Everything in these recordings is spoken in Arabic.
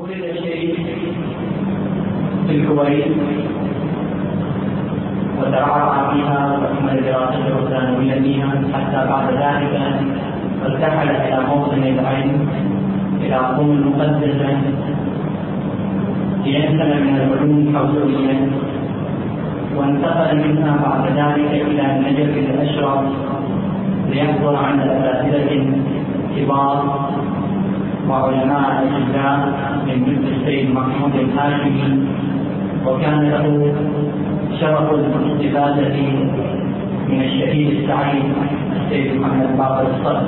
ولد الشيخ في الكويت وترعرع فيها وأكمل دراسته الثانوية فيها، حتى بعد ذلك ارتحل إلى موطن العلم إلى قم المقدسة لينسل من العلوم الحوزوية، وانتقل منها بعد ذلك إلى النجف الأشرف ليحضر عند أساتذة كبار وعلماء أجلاء من مثل السيد محمود الهاشمي، وكان له شرف الاستفادة من الشهيد السعيد السيد محمد باقر الصدر.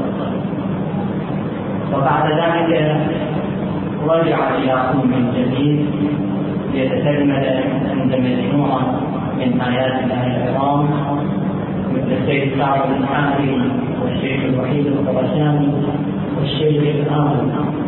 وبعد ذلك رجع إلى قم جديد ليتتلمذ عند مجموعة من آيات الله العظام مثل السيد سعد الحافظ والشيخ الوحيد الخراساني والشيخ الآمل.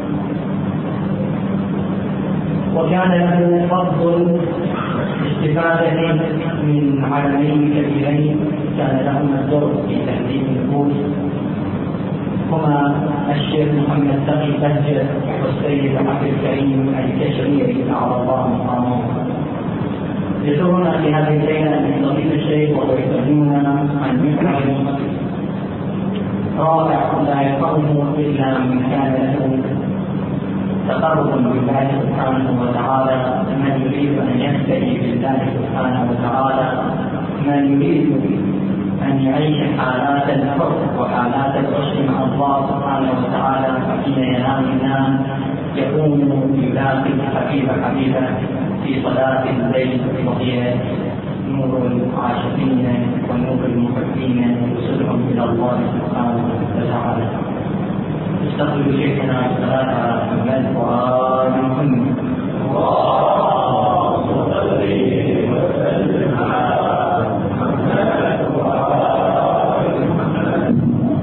وكان له فضل استفادة من عالمين كبيرين كان لهما الدور في تهذيب النفوس، هما الشيخ محمد تقي بهجة والسيد عبد الكريم الكشميري أعلى الله مقامه. يسرنا في هذه الليلة أن يستضيف الشيخ ويكلمنا عن محور رائع لا يفهمه إلا من كان له تقرب بالله سبحانه وتعالى، من يريد أن يهتدي بالله سبحانه وتعالى، من يريد أن يعيش حالات الحب وحالات العشق مع الله سبحانه وتعالى، فحين ينام يقوم يلاقي حبيبه في صلاة الليل، وهي نور العاشقين ونور المحبين يوصلهم إلى الله سبحانه وتعالى. استقبلوا شيخنا بالصلاة على محمد وآل محمد. اللهم صل وسلم على محمد وآل محمد.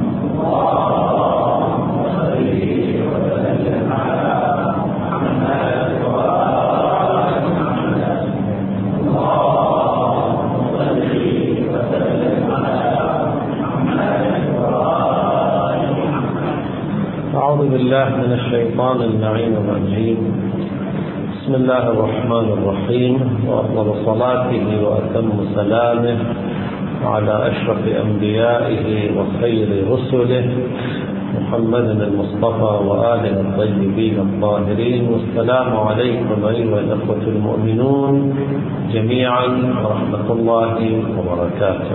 اللهم صل وسلم على محمد وآل محمد. اللهم صل وسلم على محمد وآل محمد. أعوذ بالله من الشيطان اللعين الرجيم. بسم الله الرحمن الرحيم، وأفضل صلاته وأتم سلامه على أشرف أنبيائه وخير رسله محمد المصطفى وآله الطيبين الطاهرين. والسلام عليكم أيها الأخوة المؤمنون جميعا ورحمة الله وبركاته.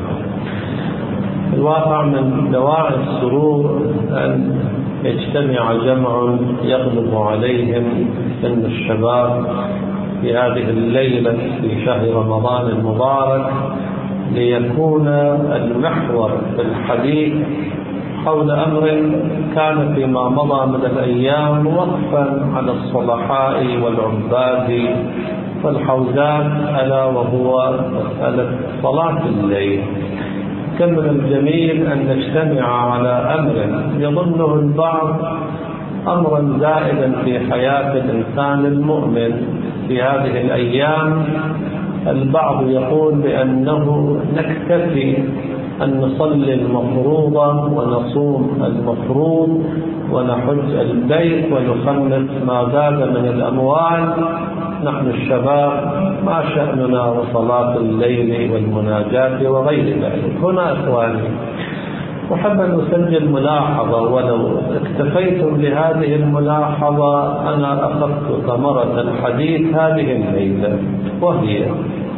الواقع من دواعي السرور أن يجتمع جمع يغلب عليهم سن الشباب في هذه الليلة في شهر رمضان المبارك، ليكون المحور في الحديث حول أمر كان فيما مضى من الأيام وقفا على الصلحاء والعباد والحوزات، ألا وهو مسألة صلاة الليل. كم من الجميل أن نجتمع على أمر يظنه البعض أمرا زائدا في حياة الإنسان المؤمن في هذه الأيام. البعض يقول بأنه نكتفي أن نصلي المفروض ونصوم المفروض ونحج البيت ونخلص ما زاد من الأموال، نحن الشباب ما شأننا وصلاة الليل والمناجاة وغير ذلك. هنا إخواني أحب أن أسجل ملاحظة، ولو اكتفيتم بهذه الملاحظة أنا أخذت ثمرة الحديث هذه الليلة، وهي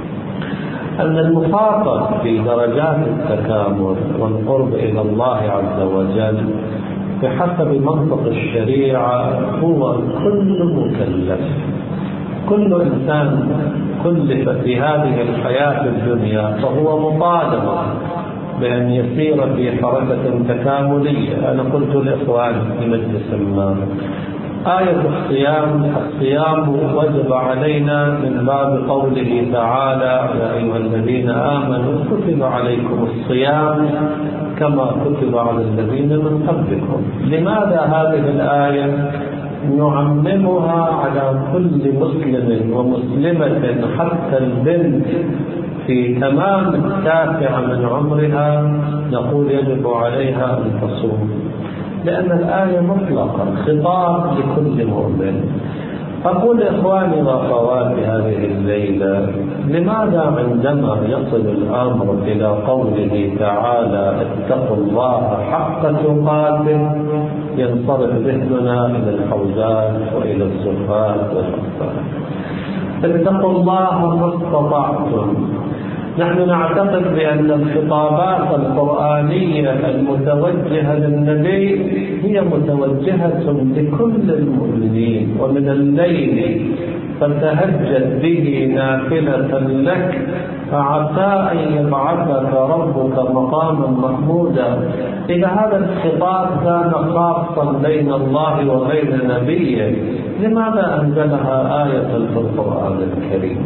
أن المخاطب في درجات التكامل والقرب إلى الله عز وجل بحسب منطق الشريعة هو كل مكلف. كل إنسان كلف في هذه الحياة الدنيا فهو مطالب بأن يسير في حركة تكاملية. أنا قلت لإخواني في مجلس ما آية الصيام وجب علينا من باب قوله تعالى يا أيها الذين آمنوا كتب عليكم الصيام كما كتب على الذين من قبلكم. لماذا هذه الآية نعممها على كل مسلم ومسلمة حتى البنت في تمام التاسع من عمرها نقول يجب عليها أن تصوم؟ لأن الآية مطلقة خطاب لكل مؤمن. أقول إخواني وأخواتي هذه الليلة، لماذا عندما يصل الأمر إلى قوله تعالى اتقوا الله حق تقاته ينصرف ذهننا إلى الحوزات وإلى الصفات والأخبار؟ اتقوا الله ما استطعتم. نحن نعتقد بأن الخطابات القرآنية المتوجهة للنبي هي متوجهة لكل المؤمنين، ومن الليل فتهجد به نافلة لك فعسى أن يبعثك ربك مقاما محمودا. إذا هذا الخطاب كان خاصا بين الله وبين نبيه، لماذا أنزلها آية في القرآن الكريم؟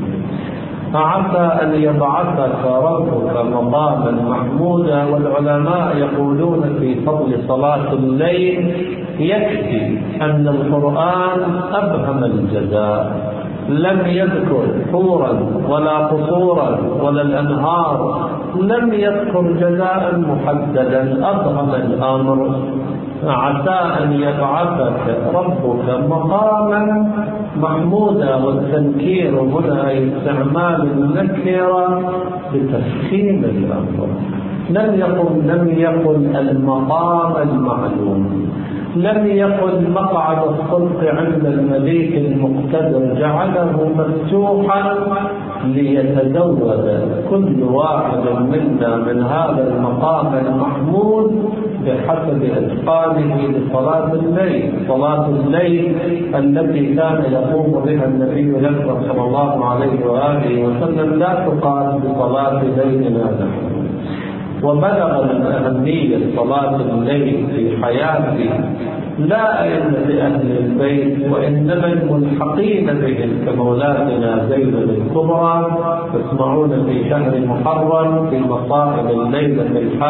عسى أن يبعثك ربك مقاما محمودا. والعلماء يقولون في فضل صلاة الليل يكفي أن القرآن أبهم الجزاء، لم يذكر حورا ولا قصورا ولا الأنهار، لم يذكر جزاء محددا، أبهم الأمر. عسى أن يبعثك ربك مقاما محمودا، والتنكير هنا استعمال النكرة بتفخيم الأمر. لم يقل المقام المعلوم، لم يقل مقعد الصدق عند المليك المقتدر، جعله مفتوحا ليتزود كل واحد منا من هذا المقام المحمود بحسب إتقانه لصلاة الليل. صلاة الليل التي كان يقوم بها النبي الأكرم صلى الله عليه وآله وسلم لا تقاس بصلاة ليلنا نحن. وبلغ من أهمية صلاة الليل في حياته لا أئمة أهل البيت وإنما الملحقين بهم كمولاتنا زينب الكبرى. تسمعون في شهر محرم في مصائب الليلة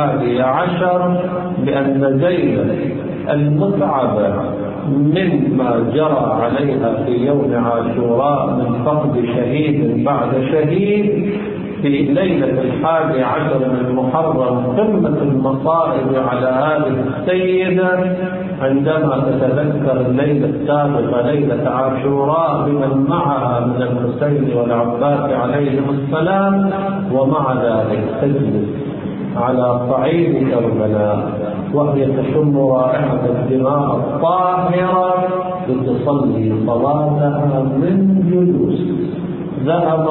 11 بأن زينب المتعبة مما جرى عليها في يوم عاشوراء من فقد شهيد بعد شهيد في ليلة 11 من محرم قمة المصائب على هذه السيدة، عندما تتذكر الليلة السابقة ليلة عاشوراء بمن معها من الحسين والعباس عليهم السلام، ومع ذلك تجلس على صعيد كربلاء وهي تشم رائحة الدماء الطاهرة لتصلي صلاتها من جلوس. ذهب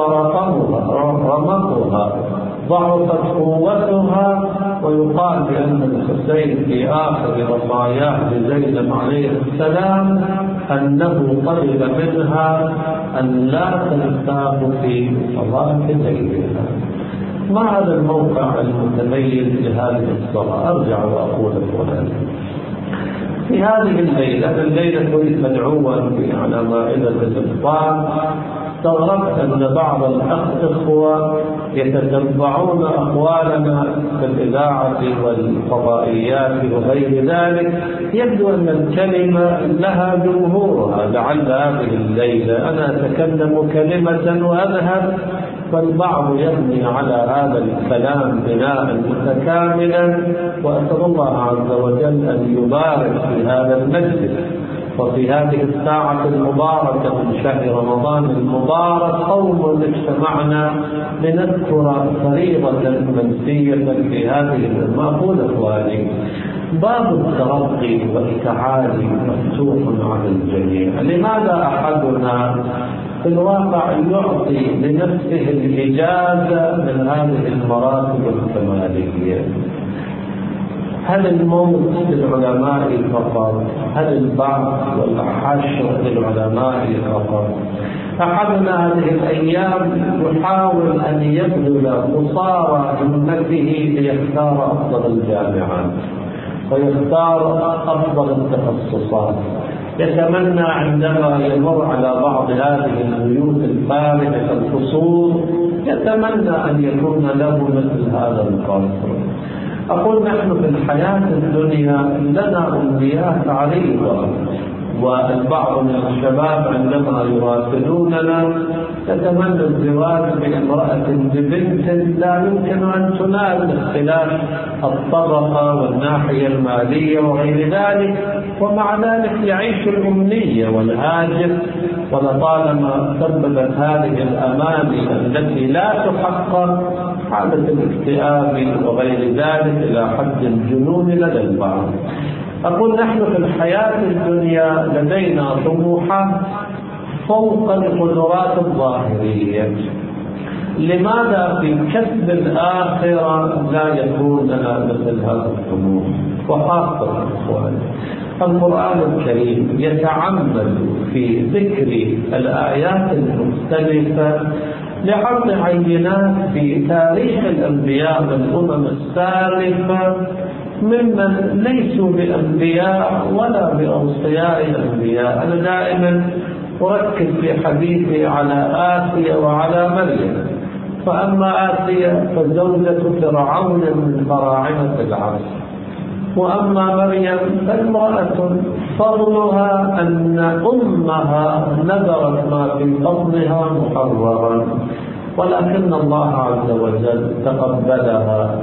رمقها، ضعفت قوتها، ويقال بأن الحسين في آخر وصاياه لزينب عليه السلام أنه طلب منها أن لا تنساه في صلاة ليلها. ما هذا الموقع المتميز لهذه الصلاة؟ أرجع وأقول لكم في هذه الليلة كنت مدعوا على مائدة الإفطار. استغربت أن بعض الأخوة يتتبعون أقوالنا في الإذاعة والفضائيات وغير ذلك، يبدو أن الكلمة لها جمهورها. لعل هذه الليلة أنا أتكلم كلمة وأذهب، فالبعض يبني على هذا الكلام بناء متكاملا، وأسأل الله عز وجل أن يبارك في هذا المجلس وفي هذه الساعة المباركة من شهر رمضان المبارك. قوم اجتمعنا لنذكر فريضة منسية في هذه الأمة. أقول إخواني، باب الترقي والتعالي مفتوح على الجميع. لماذا أحدنا في الواقع يعطي لنفسه الإجازة من هذه المراتب الكمالية؟ هل الموت للعلماء فقط؟ هل البعث والحشر للعلماء فقط؟ أحدنا هذه الأيام يحاول أن يبذل قصارى همته ليختار أفضل الجامعات ويختار أفضل التخصصات. يتمنى عندما يمر على بعض هذه البيوت الفارغة القصور يتمنى أن يكون له مثل هذا القصر. أقول نحن في الحياة الدنيا لنا أمنيات عريضة، والبعض من الشباب عندما يراسلوننا يتمنى الزواج بامرأة ببنت لا يمكن أن تنال باختلاف الطبقة والناحية المالية وغير ذلك، ومع ذلك يعيش الأمنية والهاجس، ولطالما سببت هذه الأماني التي لا تحقق حالة الاكتئاب وغير ذلك إلى حد الجنون لدى البعض. أقول نحن في الحياة الدنيا لدينا طموحات فوق القدرات الظاهرية، لماذا في كسب الآخرة لا يكون لنا مثل هذا الطموح؟ وخاصة إخواني القرآن الكريم يتعمد في ذكر الآيات المختلفة لعرض عينات في تاريخ الأنبياء والأمم السالفة ممن ليسوا بأنبياء ولا بأوصياء الأنبياء. أنا دائما أركز في حديثي على آسيا وعلى مريم، فأما آسيا فزوجة فرعون من فراعنة العصر، وأما مريم فامرأة فضلها أن أمها نذرت ما في بطنها محررا، ولكن الله عز وجل تقبلها،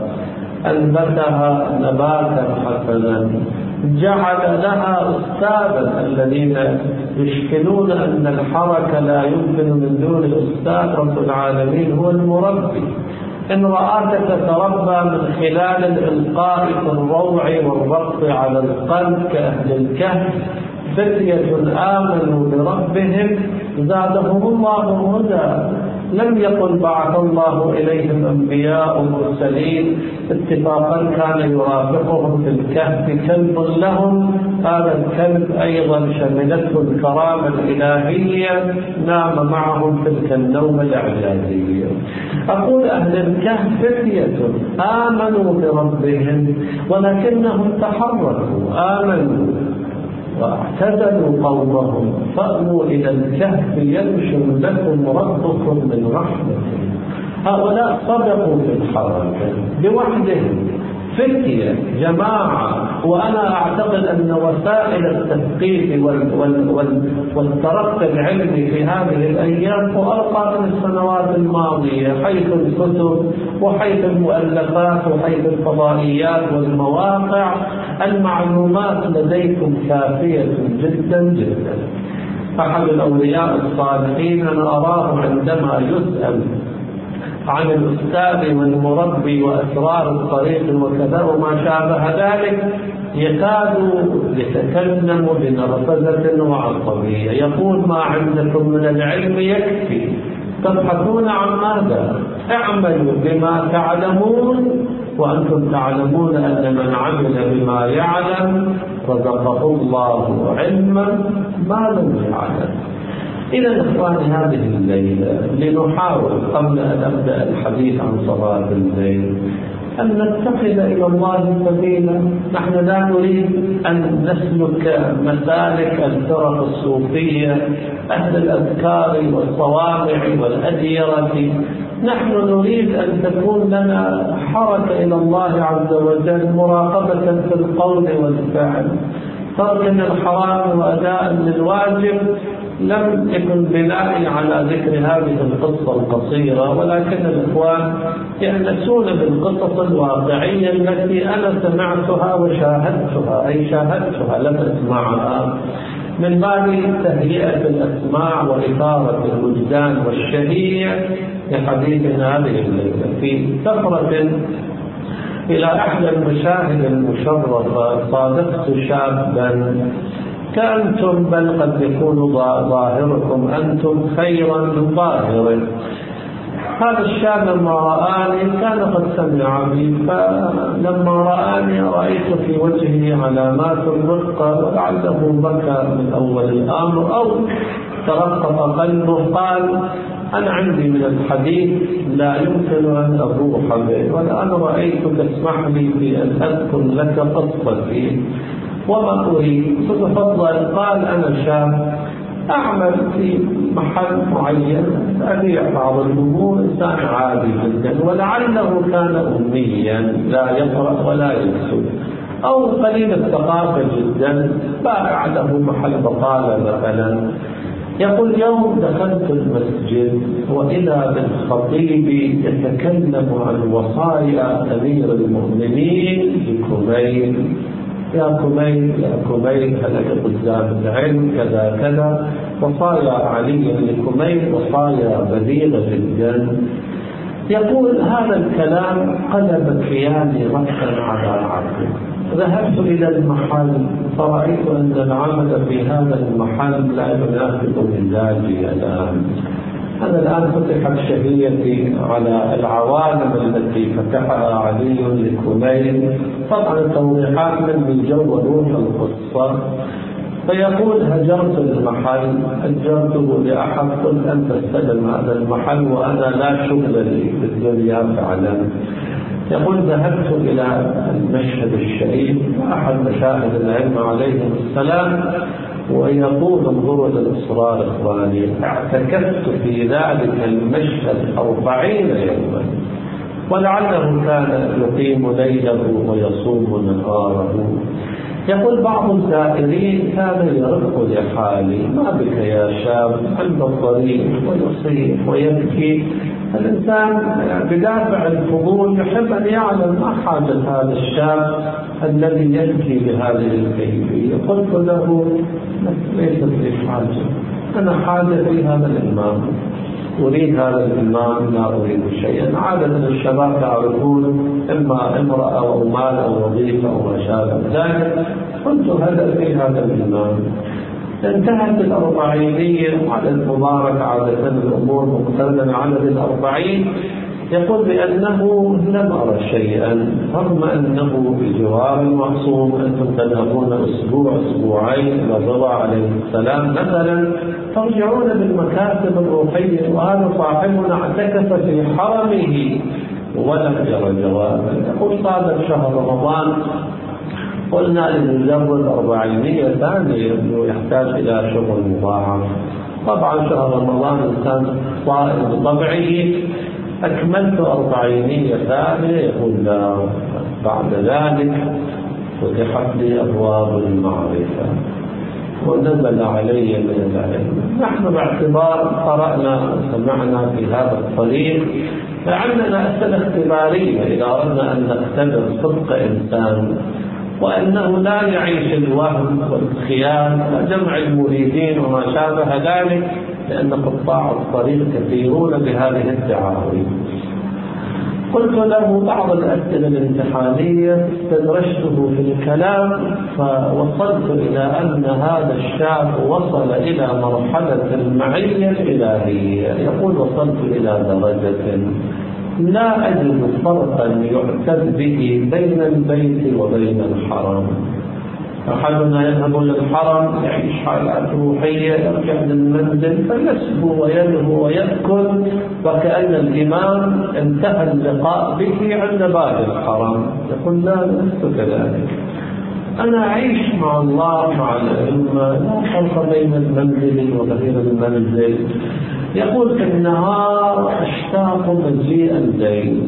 أنبتها نباتا حسنا، جعل لها أستاذا. الذين يشكلون أن الحركة لا يمكن من دون الأستاذ رب العالمين هو المربي. إن رآك تتربى من خلال الإلقاء في الروع والربط على القلب كأهل الكهف، فتية آمنوا بربهم زادهم الله هدى. لم يقل بعث الله إليهم أنبياء مرسلين اتفاقا كان يرافقهم في الكهف كلب لهم، هذا الكلب أيضا شملته الكرامة الإلهية، نام معهم تلك النوم الإعجازية. أقول أهل الكهف فتية آمنوا بربهم ولكنهم تحركوا، آمنوا واعتزلوا قومهم، فأووا إلى الكهف ينشر لكم ربكم من رحمته. هؤلاء صدقوا في الحركة بوحدهم، فتية جماعة. وأنا أعتقد أن وسائل التثقيف والترقي العلمي في هذه الأيام وأرقى من السنوات الماضية، حيث الكتب وحيث المؤلفات وحيث الفضائيات والمواقع، المعلومات لديكم كافية جدا جدا. أحد الأولياء الصالحين أنا أراه عندما يسأل عن الأستاذ والمربي وأسرار الطريق وكذا وما شابه ذلك يكاد يتكلم بنرفزة وعصبية، يقول ما عندكم من العلم يكفي، تبحثون عن ماذا؟ اعملوا بما تعلمون وأنتم تعلمون أن من عمل بما يعلم رزقه الله علما ما لم يعلم. إذا إخواني هذه الليلة لنحاول قبل أن أبدأ الحديث عن صلاة الليل أن نتخذ إلى الله سبيلا. نحن لا نريد أن نسلك مسالك الفرق الصوفية أهل الأذكار والصوامع والأديرة. نحن نريد أن تكون لنا حركة إلى الله عز وجل، مراقبة في القول والفعل، ترك الحرام وأداء للواجب. لم يكن بناء على ذكر هذه القصة القصيرة، ولكن الإخوان يأنسون بالقصص الواقعية التي أنا سمعتها وشاهدتها، أي شاهدتها لم أسمعها، من باب تهيئة الأسماع وإثارة الوجدان والشهية لحديثنا هذه الليلة. في سفرة إلى إحدى المشاهد المشرفة صادفت شابا كأنتم، بل قد يكون ظاهركم أنتم خيرا من ظاهر. هذا الشاب لما رآني كان قد سمع بي، فلما رآني رأيت في وجهه علامات الرقة، ولعله بكى من أول الأمر أو ترقب قلبه. قال أنا عندي من الحديث لا يمكن أن أبوح به، والآن رأيتك اسمح لي في أن أذكر لك قصتي وما أريد. فتفضل. قال أنا شاب أعمل في محل معين، أبيع بعض الأمور، إنسان عادي جدا، ولعله كان أميا لا يقرأ ولا يكتب. أو قليل الثقافة جدا بائع له محل بقالة مثلا، يقول يوم دخلت المسجد وإذا بالخطيب يتكلم عن وصايا أمير المؤمنين لكميل، يا كميل هلك قدام العلم كذا كذا، وصايا علي لكميل وصايا بليغة جدا. يقول هذا الكلام قلب كياني رأسا على عقل. ذهبت إلى المحل فرأيت أن العمل في هذا المحل لا يناسب مزاجي الآن. أنا الآن فتحت شهيتي على العوالم التي فتحها علي لكميل، طبعا توضيحات من جو روح القصة. فيقول هجرت المحل، أجرته لأحد، قلت أنت استلم هذا المحل وأنا لا شغل لي بالدنيا فعلا. يقول ذهبت إلى المشهد الشريف أحد مشاهد العلم عليهم السلام، ويقول انظروا للإصرار إخواني، اعتكفت في ذلك المشهد 40 يوما، ولعله كان يقيم ليله ويصوم نهاره. يقول بعض الزائرين كان يرق لحالي، ما بك يا شاب، عند الطريق ويصيح ويبكي. الإنسان بدافع الفضول يحب أن يعلم ما حاجة هذا الشاب الذي يبكي بهذه الكيفية. قلت له ليست لي حاجة، أنا حاجة في هذا الإمام، أريد هذا الإمام لا أريد شيئا. عادة الشباب تعرفون إما امرأة أو مال أو وظيفة أو ما شابه ذلك. قلت هدفي هذا الإمام. انتهت 40 عدد مبارك، عادة الأمور مقترنة عدد 40. يقول بأنه لم أرى شيئا، رغم أنه بجوار المعصوم. أنتم تذهبون أسبوع أسبوعين إلى الرضا عليه السلام مثلا، ترجعون بالمكاسب الروحية، وهذا صاحبنا اعتكف في حرمه ولم يرى جوابا. يقول صادف شهر رمضان، قلنا لنجرد 400 ثانية أنه يحتاج إلى شغل مضاعف. طبعا شهر رمضان إنسان صائم بطبعه، أكملت 400 ثانية. يقول لا، بعد ذلك فتحت لي أبواب المعرفة ونزل علي من العلم. نحن باعتبار قرأنا وسمعنا في هذا الطريق فعندنا أسئلة اختبارية إذا أردنا أن نختبر صدق إنسان، وأنه لا يعيش الوهم والخيال وجمع المريدين وما شابه ذلك، لأن قطاع الطريق كثيرون بهذه الدعاوي. قلت له بعض الأسئلة الامتحانية استدرجته في الكلام، فوصلت إلى أن هذا الشاب وصل إلى مرحلة المعية الإلهية. يقول وصلت إلى درجة لا أجد فرقا يعتد به بين البيت وبين الحرم. أحدنا يذهب للحرم يعيش حالات روحية، يرجع للمنزل فيسبو ويلهو ويأكل، وكأن الإمام انتهى اللقاء به عند باب الحرم. يقول لا، لست كذلك، أنا أعيش مع الله مع الأئمة، لا فرق بين المنزل وغير المنزل. يقول في النهار أشتاق مجيء الليل،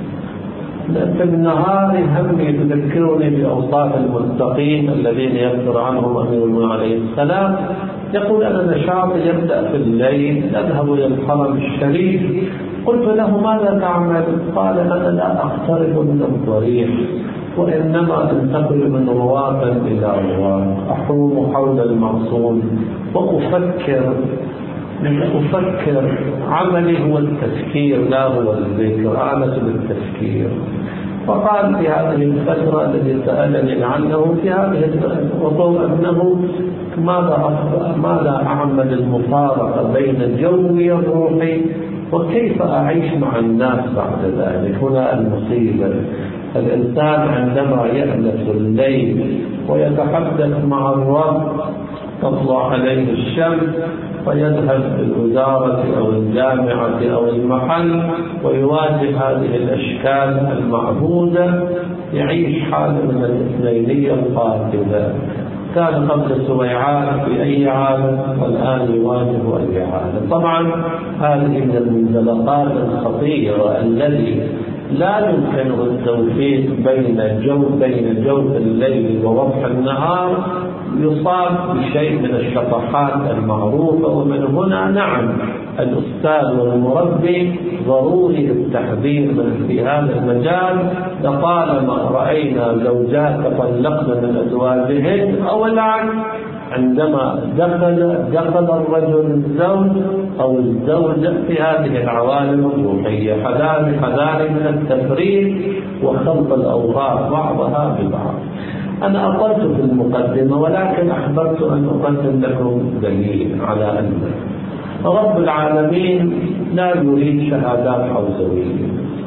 في النهار همي يذكرني بأوصاف المتقين الذين يذكر عنهم أمير المؤمنين عليه السلام. يقول أنا نشاطي يبدأ في الليل، أذهب إلى الحرم الشريف. قلت له ماذا تعمل؟ قال أنا لا أقترب من الضريح، وإنما أنتقل من رواق إلى رواق، أحوم حول المعصوم وأفكر. عملي هو التفكير لا هو الذكر، أنس بالتفكير. فقال في هذه الفترة التي سألني عنه في هذه الوضوء أنه ماذا أعمل المفارقة بين جوي الروحي وكيف أعيش مع الناس بعد ذلك. هنا المصيبة، الإنسان عندما يأنس الليل ويتحدث مع الرب تطلع عليه الشمس ويذهب الوزارة أو الجامعة أو المحل ويواجه هذه الأشكال المعبودة، يعيش حالة من الاثنينية القاتلة. كان قبل سويعات في أي عالم والآن يواجه أي عالم. طبعا هذه من المنزلقات الخطيرة الذي لا يمكنه التوفيق بين جوف الليل ووضح النهار، يصاب بشيء من الشطحات المعروفة. ومن هنا نعم الأستاذ والمربي ضروري التحذير في هذا المجال. لطالما رأينا زوجات تطلقن من أزواجهن أو العكس، عندما دخل الرجل الزوج أو الزوجة في هذه العوالم الروحية. حذاري من التفريط وخلط الأوراق بعضها ببعض. أنا أطلت في المقدمة، ولكن أحببت أن أقدم لكم دليل على أن رب العالمين لا يريد شهادات حوزوية،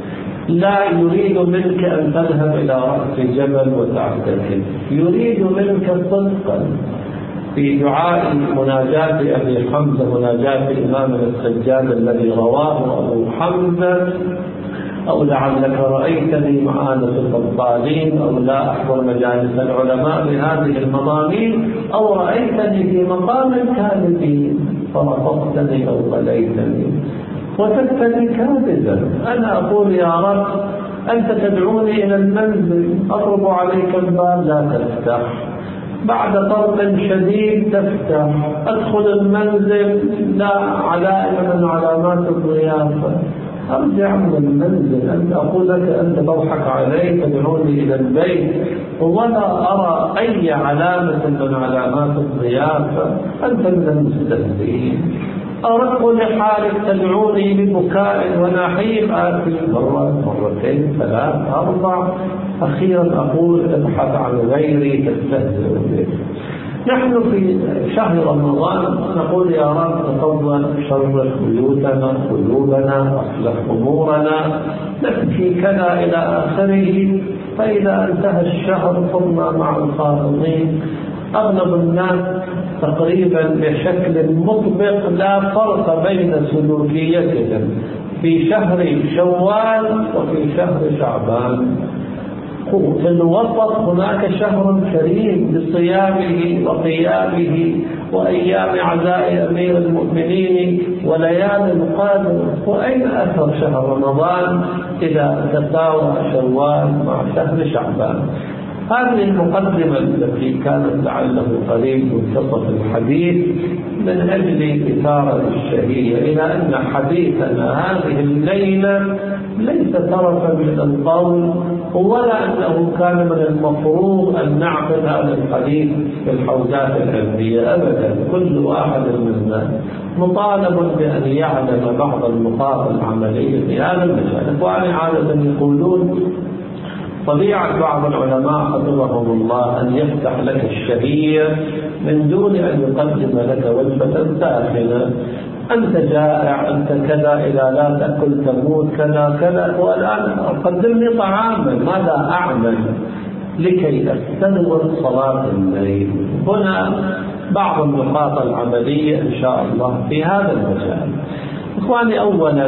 لا يريد منك أن تذهب إلى رأس جبل وتعتكف، يريد منك صدقا. في دعاء مناجاة أبي حمزة، مناجاة إمام السجاد الذي رواه أبو حمزة، أو لعلك رأيتني معانسة الطالين، أو لا أحضر مجالس العلماء بهذه المضامين، أو رأيتني في مقام الكاذبين فرفضتني أو قليتني وتكتني كاذبا. أنا أقول يا رب أنت تدعوني إلى المنزل، أطلب عليك الباب لا تفتح، بعد طرق شديد تفتح، أدخل المنزل لا علامة من علامات الضيافة، أرجع من المنزل أن أقول لك أنت تضحك علي، تدعوني إلى البيت ولا أرى أي علامة من علامات الضيافة، أنت من المستهزئين. أرق لحالك تدعوني ببكاء ونحيب، آتي مرة مرتين ثلاث أربع، أخيرا أقول ابحث عن غيري تستهزئ به. نحن في شهر رمضان نقول يا رب تفضل شرف بيوتنا قلوبنا، أصلح أمورنا، نبكي كذا إلى آخره. فإذا انتهى الشهر صرنا مع الخالطين. أغلب الناس تقريبا بشكل مطبق لا فرق بين سلوكيتهم في شهر شوال وفي شهر شعبان. في الوسط هناك شهر كريم بصيامه وقيامه وأيام عزاء أمير المؤمنين وليالي القادر. وأين أثر شهر رمضان إذا تساوى شوال مع شهر شعبان؟ هذه المقدمة التي كانت لعله قليل منتصف الحديث من أجل إثارة الشهية إلى أن حديثنا هذه الليلة ليس طرفا من القول، ولا أنه كان من المفروض أن نعقد هذا الحديث في الحوزات العلمية أبدا. كل واحد منا مطالب بأن يعلم بعض النقاط العملية في هذا المجال. وأنا عادة يقولون طبيعة بعض العلماء حفظهم الله أن يفتح لك الشهية من دون أن يقدم لك وجبة ساخنة. أنت جائع، أنت كذا، إذا لا تأكل تموت، كذا كذا، والآن قدم لي طعاما، ماذا أعمل لكي أستنور صلاة الليل؟ هنا بعض النقاط العملية إن شاء الله في هذا المجال. إخواني، أولا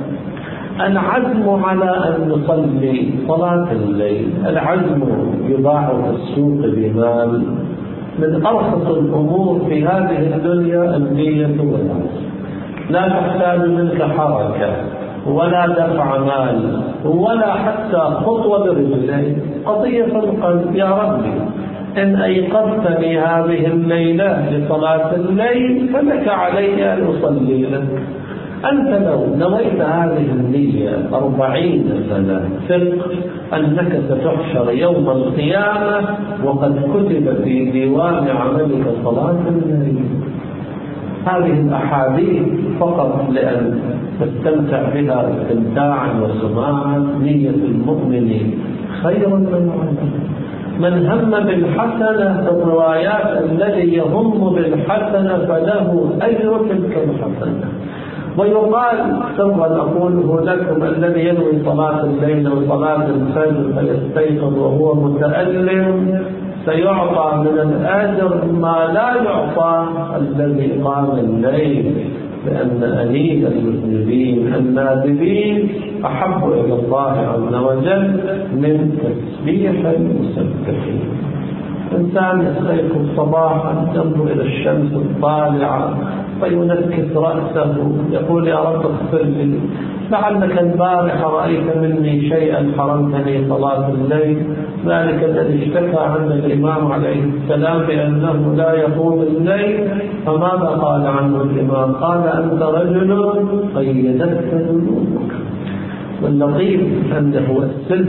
العزم على أن نصلي صلاة الليل، العزم يباع في السوق بمال. من أرخص الأمور في هذه الدنيا النية والعزم. لا تحتاج منك حركة ولا دفع مال ولا حتى خطوة برجلين، قضية القلب. يا ربي إن أيقظتني هذه الليلة لصلاة الليل فلك علي أن أصلي لك. أنت لو نويت هذه النية 40 سنة ثق أنك ستحشر يوم القيامة وقد كتب في ديوان عملك صلاة الليل. هذه الأحاديث فقط لأن تستمتع بها استمتاعا وسماعا. نية المؤمن خير من عمله. من هم بالحسنة في الروايات الذي يهم بالحسنة فله أجر تلك الحسنة. ويقال سوف أقوله لكم الذي ينوي صلاة الليل وصلاة الفجر فيستيقظ وهو متألم سيعطى من الأجر ما لا يعطى الذي قام الليل، لأن أنيب المذنبين النادبين أحب إلى الله عز وجل من تسبيح المسبحين. إنسان يستيقظ صباحا ينظر إلى الشمس الطالعة فينكس رأسه يقول يا رب اغفر لي، لعلك البارحة رأيت مني شيئا حرمتني صلاة الليل. ذلك الذي اشتكى عن الإمام عليه السلام بأنه لا يقوم الليل، فماذا قال عنه الإمام؟ قال أنت رجل قيدتك ذنوبك. واللطيف أنه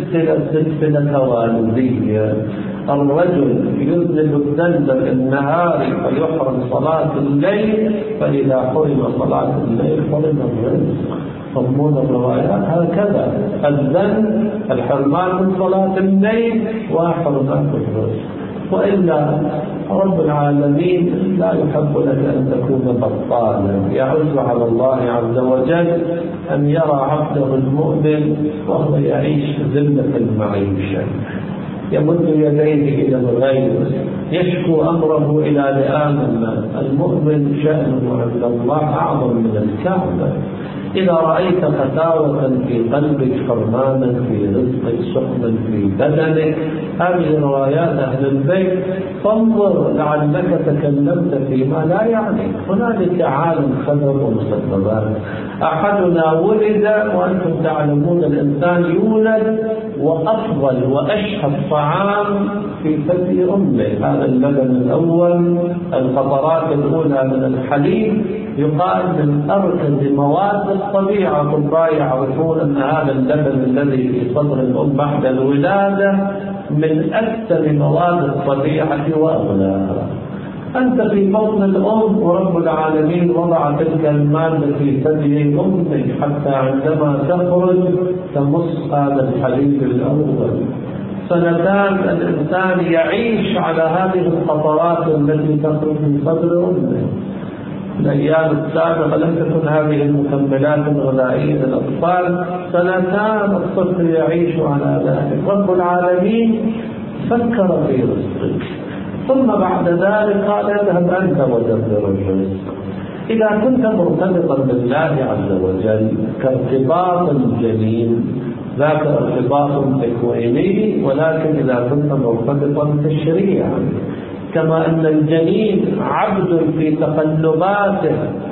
سلسلة والدية. الرجل يذنب الذنب في النهار فيحرم صلاة الليل، فإذا حرم صلاة الليل حرم الرزق. مضمون الروايات هكذا، الذنب الحرمان من صلاة الليل وحرمات الرزق. وإلا رب العالمين لا يحب لك أن تكون بطالا. يعز على الله عز وجل أن يرى عبده المؤمن وهو يعيش ذلة المعيشة، يمد يديه إلى الغير، يشكو أمره إلى لئام الناس. المؤمن شأنه عند الله أعظم من الكعبة. إذا رأيت فتاوة في قلبك، حرمانا في رزقك، سقما في بدنك، هذه روايات أهل البيت، فانظر لعلك تكلمت فيما لا يعنيك. هنالك عالم خبر ومسببات. أحدنا ولد وأنتم تعلمون الإنسان يولد وأفضل وأشهى الطعام في ثدي أمه، هذا اللبن الأول، القطرات الأولى من الحليب، يقال من أركز مواد الطبيعة. الأطباء يعرفون أن هذا اللبن الذي في صدر الأم بعد الولادة من أكثر مواد الطبيعة وأغلاها. أنت في بطن الأم ورب العالمين وضع تلك المادة في ثدي أمك حتى عندما تخرج تمص هذا الحليب الأول. سنتان الإنسان يعيش على هذه القطرات التي تخرج من صدر أمه. الأيام السابقة لم تكن هذه المكملات الغذائية للأطفال، سنتان الطفل يعيش على ذلك. رب العالمين فكر في رزقك، ثم بعد ذلك قال اذهب أنت ودبر الرزق. إذا كنت مرتبطا بالله عز وجل كارتباط الجنين، ذاك ارتباط تكويني، ولكن إذا كنت مرتبطا تشريعا، كما أن الجنين عبد في تقلباته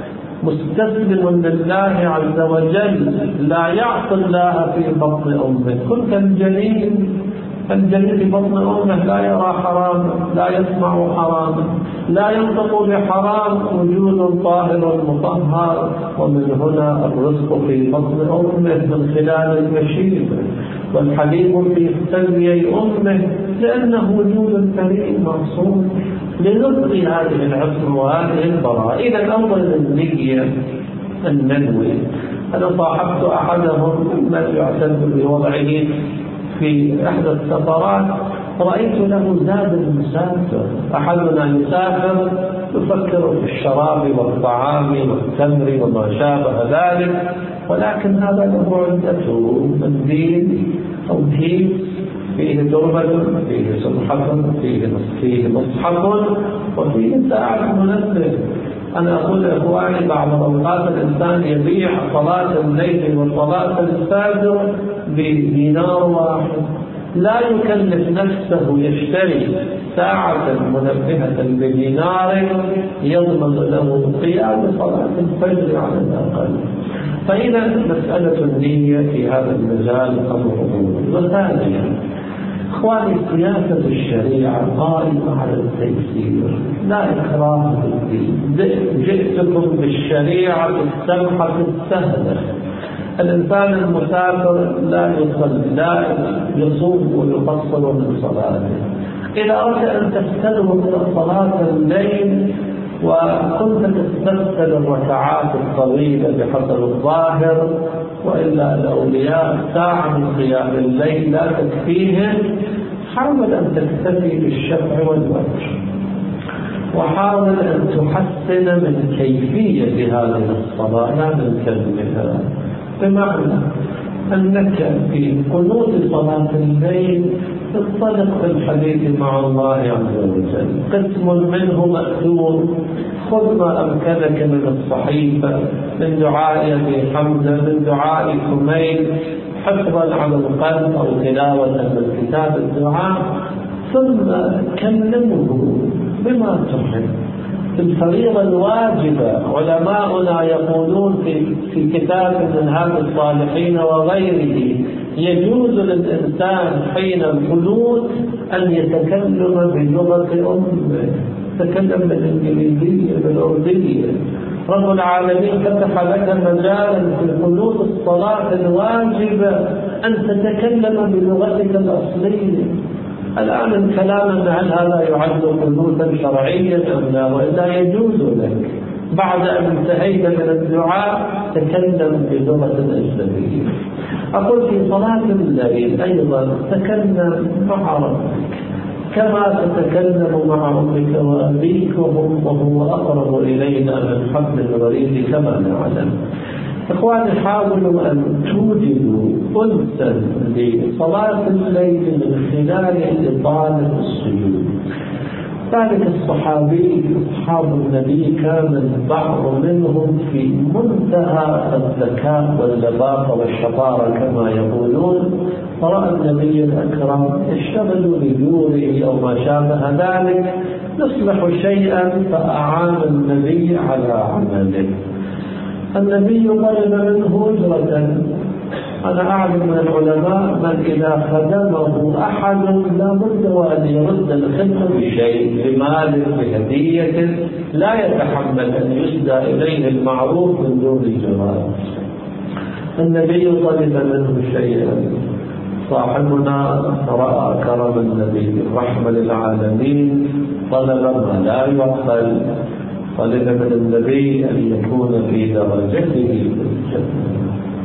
مستسلم لله عز وجل، لا يعصي الله في بطن أمه. كنت الجنين في بطن أمه لا يرى حراما، لا يسمع حراما، لا ينطق بحرام، وجود طاهر مطهر. ومن هنا الرزق في بطن أمه من خلال المشيب، والحليب في ثدي أمه لأنه وجود كريم معصوم لنبغي هذه العصمة وهذه البراءة. إذا الأمر النية النبوي. أنا صاحبت أحدهم ممن يعتد بوضعه في إحدى السفرات، رأيت له زاد المسافر. أحدنا يسافر يفكر في الشراب والطعام والتمر وما شابه ذلك، ولكن هذا له عدته منديل أو كيس فيه تربة، فيه سمحة، فيه مصحف، وفيه ساعة منبه. أنا أقول لإخواني بعض أوقات الإنسان يبيع صلاة الليل وصلاة الفجر بدينار واحد، لا يكلف نفسه يشتري ساعة منبهة بدينار يضمن له قيام صلاة الفجر على الأقل. فإذا مسألة النية في هذا المجال أمر. وثانيا إخواني، سياسة الشريعة قائمة على التيسير، لا إكراه في الدين. جئتكم بالشريعة السمحة السهلة. الإنسان المسافر لا يصلي، لا يصوم ويقصر من صلاته. إذا أردت أن تستغرق صلاة الليل وكنت تستغفر الركعات الطويلة بحسب الظاهر، وإلا الأولياء ساعة من قيام الليل لا تكفيهم، حاول أن تكتفي بالشفع والوتر، وحاول أن تحسن من كيفية هذه الصلاة لا من كلمها. بمعنى أنك في قنوت صلاة الليل تنطلق في الحديث مع الله عز وجل، قسم منه مأثور، خذ ما أمكنك من الصحيفة، من دعاء أبي حمزة، من دعاء كميل، حفظا على القلب أو تلاوة من كتاب الدعاء، ثم كلمه بما تحب. في الفريضة الواجبة. علماؤنا يقولون في كتاب منهاج الصالحين وغيره يجوز للإنسان حين القنوت أن يتكلم بلغة أمه، يتكلم بالإنجليزية بالأردية. رب العالمين فتح لك مجالا في قنوت الصلاة الواجبة أن تتكلم بلغتك الأصلية. الآن الكلام هل هذا يعد قنوتا شرعيا أم لا؟ وإلا يجوز لك بعد أن انتهيت من الدعاء تكلم بلغة أجنبية. أقول في صلاة الليل أيضا تكلم مع ربك كما تتكلم مع أمك وأبيك وهو أقرب إلينا من حبل الوريد كما نعلم. إخواني، حاولوا أن توجدوا أنسا لصلاة الليل من خلال إطالة السجود. ذلك الصحابي أصحاب النبي كان البعض منهم في منتهى الذكاء واللباقة والشطارة كما يقولون، فرأى النبي الأكرم يشتغل بجوره أو ما شابه ذلك يصلح شيئا فأعان النبي على عمله. النبي طلب منه أجرة. أنا أعلم من العلماء من إذا خدمه أحد لا بد وأن يرد الخدمة بشيء، بمال، بهدية، لا يتحمل أن يسدى إليه المعروف من دون جراء. النبي طلب منه شيئا، صاحبنا رأى كرم النبي رحمة للعالمين طلب ما لا يعقل، طلب من النبي أن يكون في درجته في الجنة.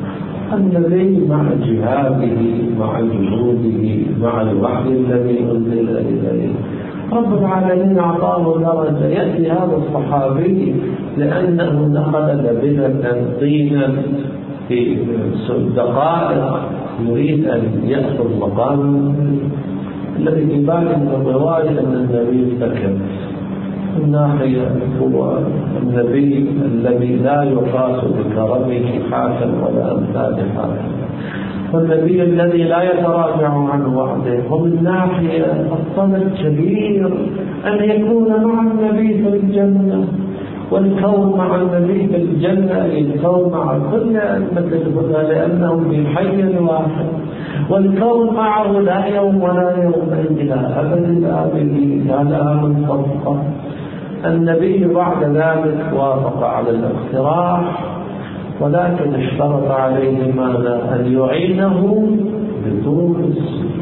النبي مع جهاده مع جهوده مع الوحي الذي أنزل إليه رب العالمين أعطاه درجة. يأتي هذا الصحابي لأنه نقل لبنة طينا في دقائق يريد أن يأخذ مقام الذي في بالي من الرواية أن النبي سكت. الناحية هو النبي الذي لا يقاس بكرمه حاكم ولا أمثال حاكم، والنبي الذي لا يتراجع عن وعده. ومن ناحية الطلب كبير أن يكون مع النبي في الجنة، والكون مع النبي في الجنة الكون مع كل أمة الهدى لأنهم في حي واحد، والكون معه لا يوم ولا يومين إلى أبد الآبدين. هذا من صدقه. النبي بعد ذلك وافق على الاقتراح، ولكن اشترط عليه ماذا؟ أن يعينه بطول السجود.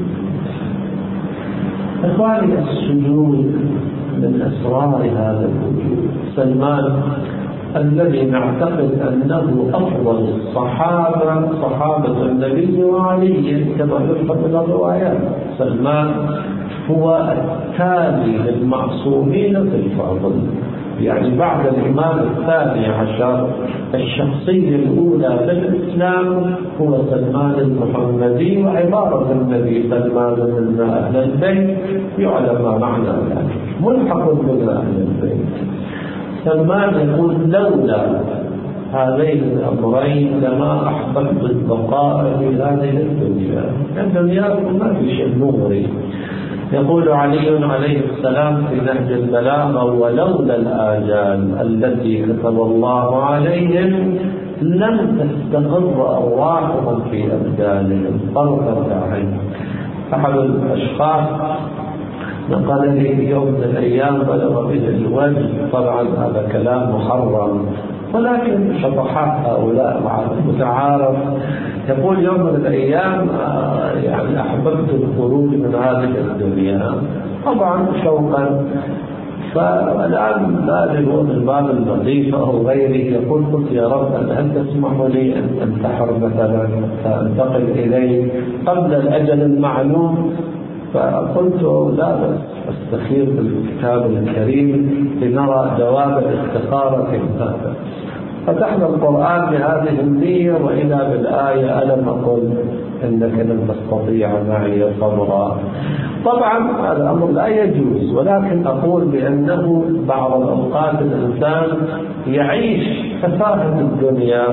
إخواني، السجود من أسرار هذا الوجود. سلمان الذي نعتقد أنه أفضل الصحابة صحابة النبي وعلي كما يفهم من الروايات، سلمان هو التالي للمعصومين في الفضل، يعني بعد الإمام الثاني عشر الشخصية الأولى في الإسلام هو سلمان المحمدي، وعبارة النبي سلمان منا أهل البيت يعلم ما معنى ذلك، ملحق بنا أهل البيت. سلمان يقول لولا هذين الأمرين لما أحببت البقاء في هذه الدنيا. الدنيا ما في شيء نوري. يقول علي عليه السلام في نهج البلاغة: ولولا الآجال التي كتب الله عليهم لم تستقر أرواحهم في أبدانهم طرفة عين. أحد الأشخاص نقل لي في يوم من الأيام بلغ به الوجه، طبعا هذا كلام محرم ولكن شطحات هؤلاء متعارف. يقول يوم من الأيام يعني أحببت الخروج من هذه الدنيا طبعا شوقا، فالآن بالغ من باب الوظيفة أو غيره، يقول قلت يا رب هل تسمح لي أن أنتحر مثلا فأنتقل إليه قبل الأجل المعلوم؟ فقلت لا بس استخير بالكتاب الكريم لنرى جواب الاستخارة في هذا. فتحنا القرآن بهذه النية وإذا بالآية ألم أقل إنك لن تستطيع معي صبرا. طبعا هذا أمر لا يجوز، ولكن أقول بأنه بعض الأوقات الإنسان يعيش تفاهة الدنيا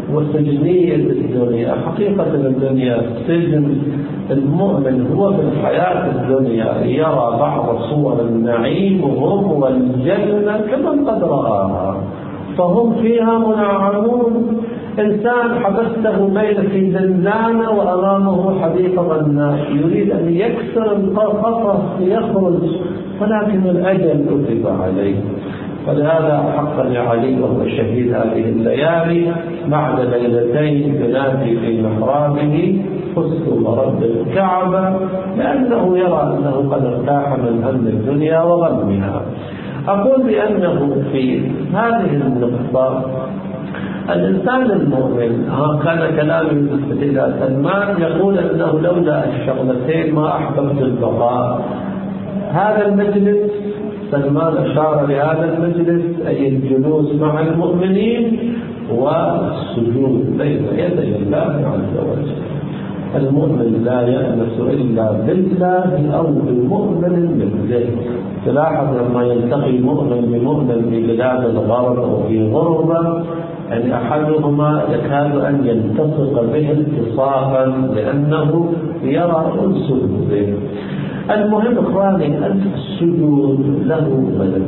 وسجنية الدنيا. حقيقة الدنيا سجن. المؤمن هو في الحياة الدنيا يرى بعض صور النعيم والجنة كمن قد رآها، فهم فيها منعمون. إنسان حبسته بين في زنزانة وأمامه حديقة غناء، يريد أن يكسر القفص ليخرج، ولكن الأجل كتب عليه. فلهذا حقا يا علي وهو شهيد هذه الليالي بعد ليلتين ينادي في محرابه: فزت ورب الكعبة، لأنه يرى أنه قد ارتاح من هم الدنيا وغمها. أقول بأنه في هذه النقطة الإنسان المؤمن، كان كلامي بالنسبة إلى سلمان يقول أنه لولا الشغلتين ما أحببت البقاء. هذا المجلس، سلمان أشار لهذا المجلس أي الجلوس مع المؤمنين والسجود بين يدي الله عز وجل. المؤمن لا يأنس إلا بالله أو بمؤمن مثله. تلاحظ لما يلتقي مؤمن بمؤمن في بلاد الغرب أو في غربة، يعني أحدهما يكاد أن يلتصق به التصاقا لأنه يرى أنسه به. المهم إخواني، السجود له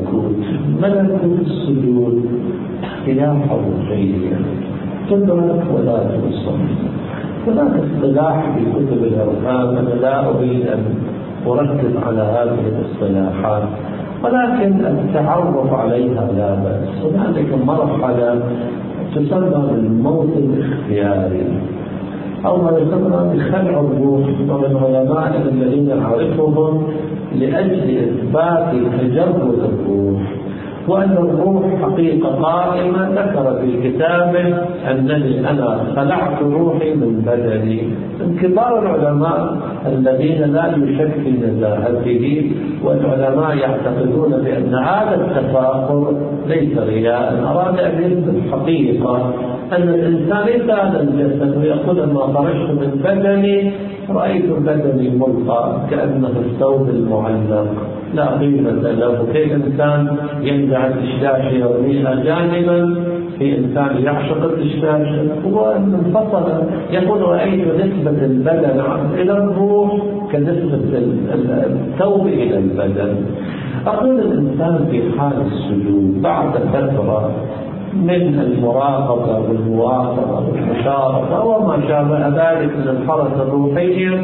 ملكوت السجود اختلاف روحية تدرك ولا توصل. هناك اصطلاح في كتب الأركان، أنا لا أريد أن أركز على هذه الاصطلاحات، ولكن التعرف عليها لا بأس. هناك مرحلة تسمى بالموت الاختياري أو ما يسمى بخلع الروح، ومن علماء الذين أعرفهم لأجل إثبات تجرد الروح، وأن الروح حقيقة قائمة. ذكر في كتابه أنني أنا خلعت روحي من بدني. من كبار العلماء الذين لا يشك في نزاهته، والعلماء يعتقدون بأن هذا التفاخر ليس رياء، أراد أن يثبت حقيقة أن الإنسان ليس هذا الجسد، ويقول أما خرجت من بدني رأيت بدني ملقى كأنه الثوب المعلق لا قيمة له. كيف إنسان ينزع الدشداش يرميها جانبا، في إنسان يعشق الدشداش هو منفصل. يقول رأيت نسبة البدن إلى الروح كنسبة الثوب إلى البدن. أقول الإنسان في حال السجود بعد فترة من المراقبة والمواقبة والمشاركة وما شابه ذلك من الحركة الروحية،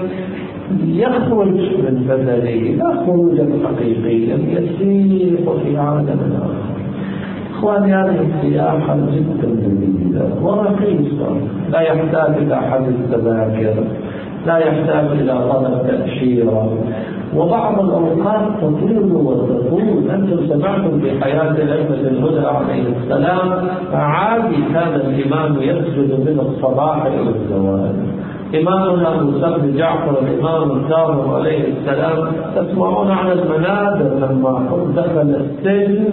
يخرج من بدنه لا خروجا حقيقيا، يسير في عالم آخر. إخواني، هذه السياحة جدا جميلة ورخيصة، لا يحتاج إلى حجز تذاكر، لا يحتاج إلى طلب تأشيرة، وبعض الأوقات تطول وتطول. أنتم سمعتم في حياة الأئمة الهدى عليه السلام عادي كان الإمام يسجد من الصباح إلى الزوال. إمامنا موسى بن جعفر الإمام الكاظم عليه السلام تسمعون عن المنابر لما دخل السجن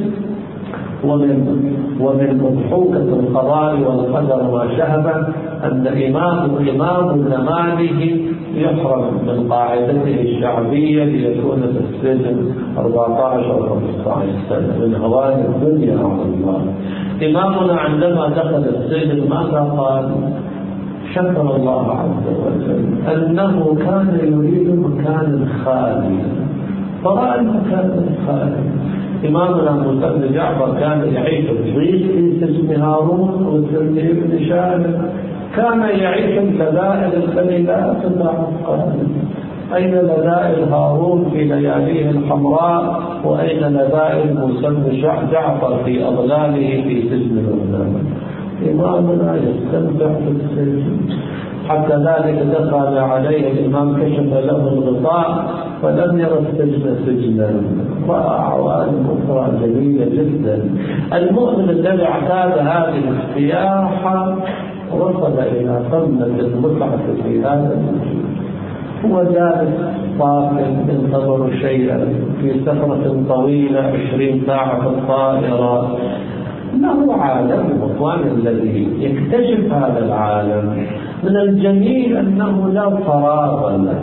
ومن مضحوكة القضاء والقدر ما شابه أن إمام زمانه يحرم من قاعدته الشعبية ليكون في السجن 14 أو 15 سنة من هوان الدنيا على الله. إمامنا عندما دخل السجن ماذا قال؟ شكر الله عز وجل أنه كان يريد مكان خالي فرأى المكان الخالي. إمامنا موسى بن جعفر كان يعيش الضيق في سجن هارون والزميل بن شامل، كان يعيش اللذائذ التي لا تتعقل. أين لذائذ هارون في لياليه الحمراء، وأين لذائذ موسى بن جعفر في أضلاله في سجن الغنام؟ إمامنا يستمتع في السجن. حتى ذلك دخل عليه الإمام كشف له الغطاء فلم يرى السجن سجنا، رأى عوالم أخرى جميلة جدا. المؤمن الذي اعتاد هذه السياحة وصل إلى قمة المتعة في هذا الوجود. هو جالس صافٍ ينتظر شيئا في سفرة طويلة 20 ساعة في الطائرة، له عالم. وكان الذي يكتشف هذا العالم من الجميل أنه لا فراغ له،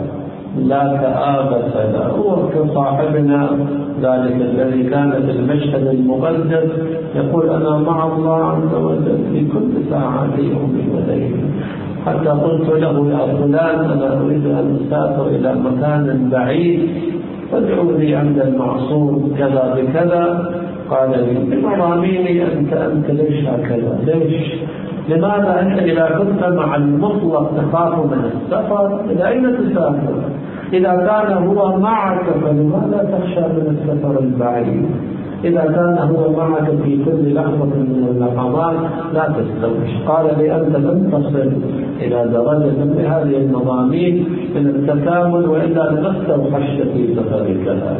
لا كآبة له. وكصاحبنا ذلك الذي كان في المشهد المقدس يقول أنا مع الله عز وجل في كل ساعات يومي وليلي، حتى قلت له يا فلان أنا أريد أن أسافر إلى مكان بعيد فادعوا لي عند المعصوم كذا بكذا. قال لي بمضاميني أنت ليش هكذا؟ ليش؟ لماذا أنت إذا كنت مع المطلق تخاف من السفر إلى أين تسافر؟ إذا كان هو معك فلماذا تخشى من السفر البعيد؟ إذا كان هو معك في كل لحظة من اللحظات لا تستوحش. قال لي أنت لم تصل إلى درجة بهذه المضامين من التكامل وإلا لنستوحشت في سفرك هذا.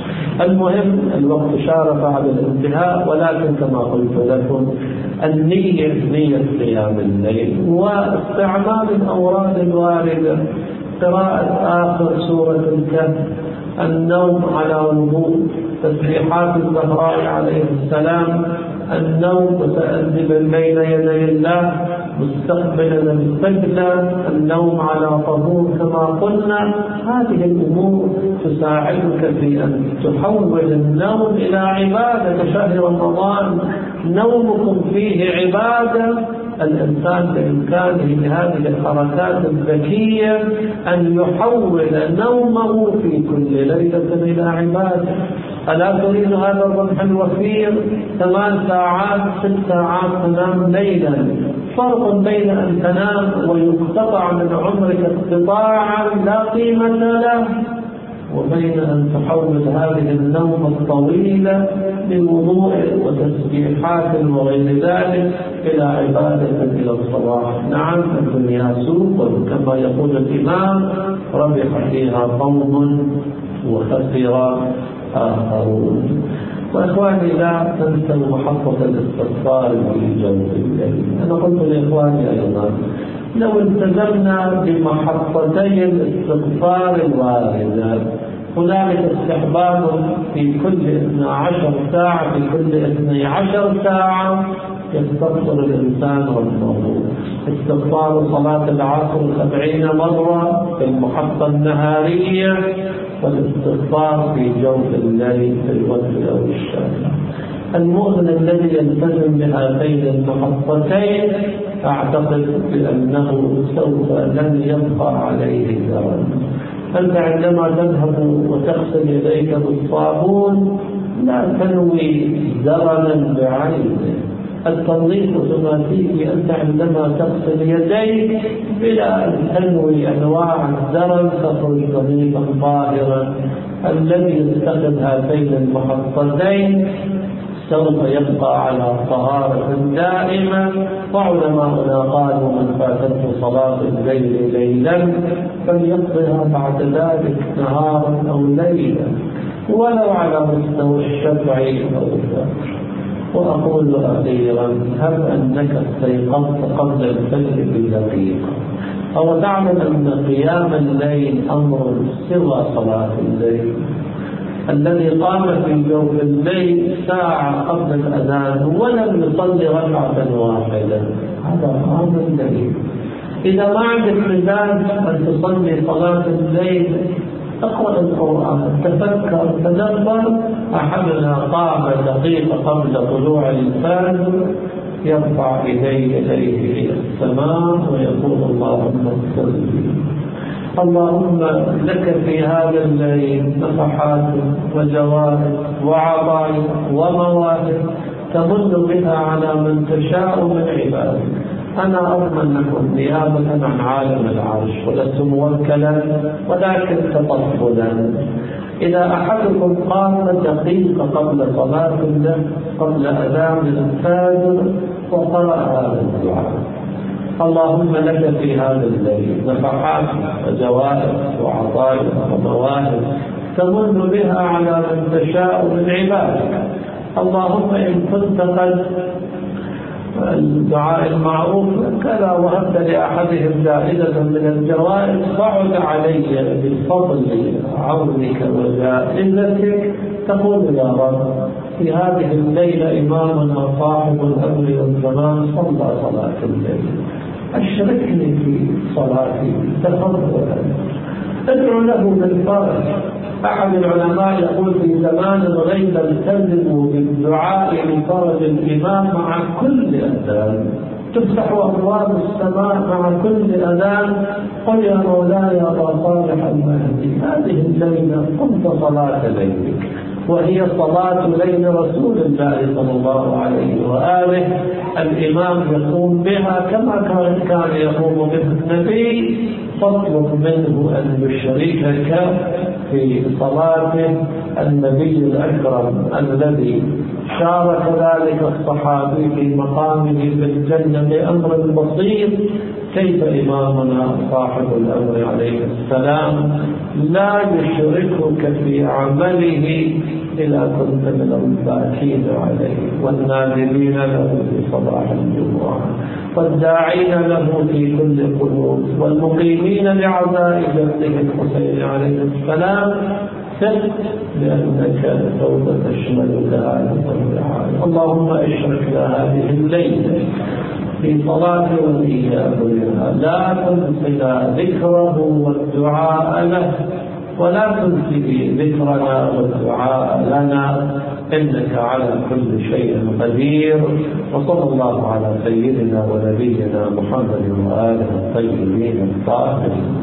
المهم الوقت شارف على الانتهاء، ولكن كما قلت لكم النية نية قيام الليل واستعمال الأوراد الواردة، قراءة آخر سورة الكهف، النوم على وضوء، تسبيحات الزهراء عليه السلام، النوم متأدبا بين يدي الله مستقبلا القبلة، النوم على طهور كما قلنا. هذه الأمور تساعدك في أن تحول النوم إلى عبادة. كشهر رمضان نومكم فيه عبادة. الإنسان بإمكانه بهذه الحركات الذكية أن يحول نومه في كل ليلة إلى عبادة. ألا تريد هذا الربح الوفير 8 ساعات 6 ساعات تنام ليلا؟ فرق بين أن تنام ويقتطع من عمرك اقتطاعا لا قيمة له، وبين أن تحول هذه النوم الطويلة بوضوء وتسبيحات وغير ذلك إلى عبادة إلى الصباح. نعم الدنيا سوق كما يقول الإمام، ربح فيها قوم وخسر آخرون. وإخواني لا تنسوا محطة الاستغفار في جوف الليل. أنا قلت لإخواني أيضا لو التزمنا بمحطتي الاستغفار الواردة، هنالك استحباب في كل 12 ساعة، في كل 12 ساعة يستغفر الإنسان ربه. استغفار صلاة العصر 70 مرة في المحطة النهارية، والاستغفار في جوف الليل في الوتر أو الشافع. المؤمن الذي يلتزم بهاتين المحطتين أعتقد بأنه سوف لن يبقى عليه درن. أنت عندما تذهب وتغسل يديك بالصابون لا تنوي درنا بعينه. التنظيف ثلاثي. أنت عندما تغسل يديك بلا أن تنوي أنواع الدرن تخرج نظيفا طاهرا. الذي يتخذ هاتين المحطتين سوف يبقى على طهارة دائمة. وعلماؤنا قالوا من فاتته صلاة الليل ليلا فليقضيها بعد ذلك نهارا أو ليلا، ولو على مستوى الشفع أو الفجر. وأقول أخيرا هل أنك استيقظت قبل الفجر بدقيقة؟ أو تعلم أن قيام الليل أمر سوى صلاة الليل؟ الذي قام في جوف الليل ساعة قبل الأذان ولم يصلي ركعة واحدة هذا قام الليل. إذا ما عندك مزاج أن تصلي صلاة الليل اقرأ القرآن، تفكر، تدبر. أحدنا قام دقيقة قبل طلوع الفجر يرفع يديه إلى السماء ويقول اللهم اغفر لي. اللهم لك في هذا الليل نفحات وجوائز وعطايا ومواهب تمن بها على من تشاء من عبادك. أنا أضمن لكم نيابة عن عالم العرش ولست موكلا ولكن تطفلا. إذا أحدكم قام دقيقة قبل صلاة قبل أذان الفجر وقرأ هذا الدعاء: اللهم لك في هذا الليل نفحات وجوائز وعطايا ومواهب تمن بها على من تشاء من عبادك. اللهم إن كنت قد الدعاء المعروف كذا وهبت لأحدهم جائزة من الجوائز فعد علي بالفضل عونك وجائزتك. تقول يا رب في هذه الليلة إمامنا صاحب الأمر والزمان صلى صلاة الليل، أشركني في صلاتي تفضلا. ادعو له بالفرج. أحد العلماء يقول في زمان الغيب التزموا بالدعاء لفرج الإمام مع كل أذان، تفتح أبواب السماء مع كل أذان، قل يا مولاي أبا صالح المهدي هذه الليلة قمت صلاة ليلك، وهي صلاة ليل رسول الله صلى الله عليه وآله. الإمام يقوم بها كما كان يقوم بها النبي، فاطلب منه أن يشركك في صلاته. النبي الأكرم الذي شارك ذلك الصحابي في مقامه في الجنة بأمر بسيط، كيف إمامنا صاحب الأمر عليه السلام لا يشركك في عمله إذا كنت من الباكين عليه والنادبين له في صباح الجمعة والداعين له في كل قلوب والمقيمين لعزاء جده الحسين عليه السلام. ثق بأنك سوف تشمل هذه الرعاية. اللهم اشرك هذه الليلة في صلاة وليها كلها، لا تنسنا ذكره والدعاء له، ولا تنسي ذكرنا والدعاء لنا، إنك على كل شيء قدير. وصلى الله على سيدنا ونبينا محمد وآله الطيبين الطاهرين.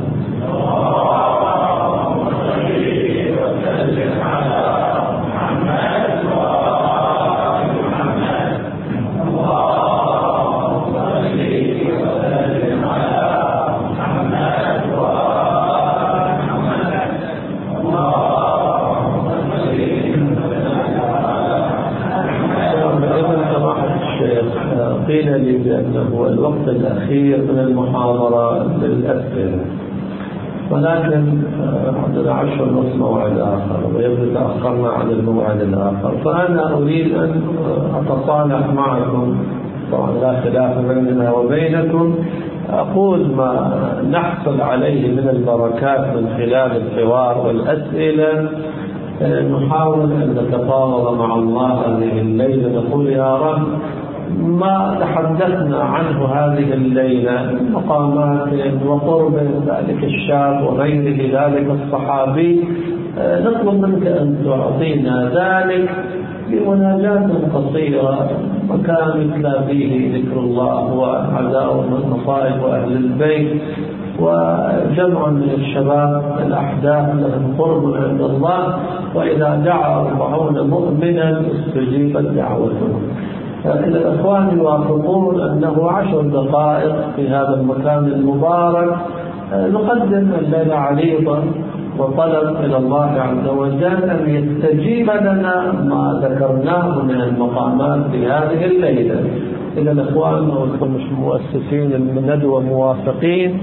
قيل لي بأنه الوقت الأخير من المحاضرة للأسئلة، ولكن عندنا 10:30 موعد آخر ويبدو تأخرنا عن الموعد الآخر، فأنا أريد أن أتصالح معكم، طبعا لا خلاف بيننا وبينكم، أقول ما نحصل عليه من البركات من خلال الحوار والأسئلة، نحاول أن نتفاوض مع الله هذه الليلة، نقول يا رب ما تحدثنا عنه هذه الليلة من مقامات وقرب ذلك الشاب وغيره ذلك الصحابي، نطلب منك أن تعطينا ذلك بمناجاة قصيرة مكان يتلى فيه ذكر الله وعزاء المصائب وأهل البيت وجمع من الشباب الأحداث لهم قرب عند الله، وإذا دعا 40 مؤمنا استجيبت دعوته. لكن الأخوان يوافقون أنه 10 دقائق في هذا المكان المبارك نقدم الليلة عريضة وطلب إلى الله عز وجل أن يستجيب لنا ما ذكرناه من المقامات في هذه الليلة. إلى الأخوان والمؤسسين الندوة موافقين